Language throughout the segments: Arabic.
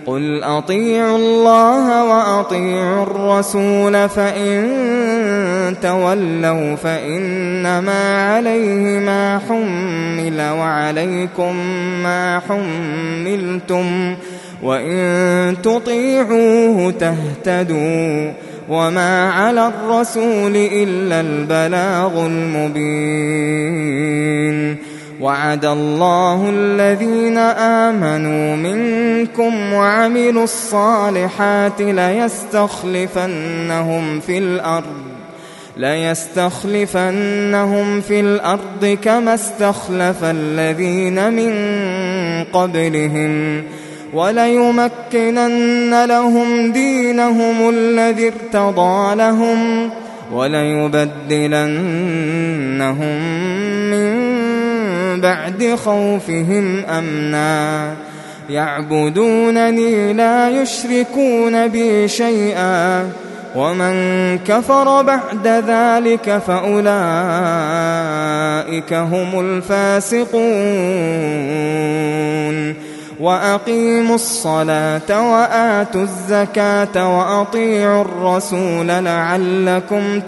قل أطيعوا الله وأطيعوا الرسول فإن تولوا فإنما عليه ما حمل وعليكم ما حملتم وإن تطيعوه تهتدوا وما على الرسول إلا البلاغ المبين وعد الله الذين آمنوا منكم وعملوا الصالحات ليستخلفنهم في الأرض كما استخلف الذين من قبلهم وليمكنن لهم دينهم الذي ارتضى لهم وليبدلنهم من بعد خوفهم أمنا يعبدونني لا يشركون بي شيئا ومن كفر بعد ذلك فأولئك هم الفاسقون وأقيموا الصلاة وآتوا الزكاة وأطيعوا الرسول لعلكم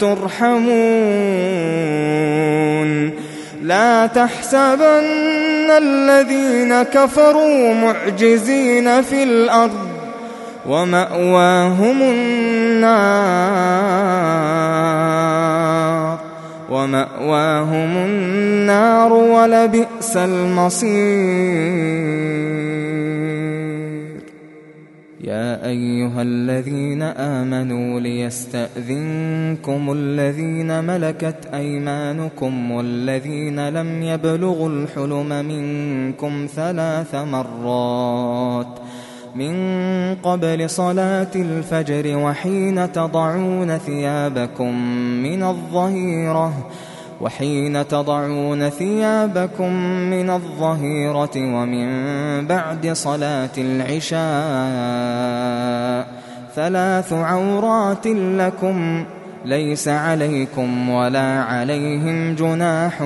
ترحمون لا تحسبن الذين كفروا معجزين في الأرض ومأواهم النار ولبئس المصير يا أيها الذين آمنوا ليستأذنكم الذين ملكت أيمانكم والذين لم يبلغوا الحلم منكم 3 مرات من قبل صلاة الفجر وحين تضعون ثيابكم من الظهيرة ومن بعد صلاة العشاء 3 عورات لكم ليس عليكم ولا عليهم جناح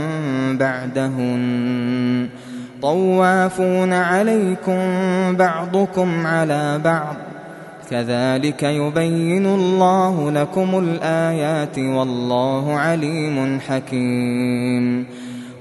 بعدهن طوافون عليكم بعضكم على بعض كذلك يبين الله لكم الآيات والله عليم حكيم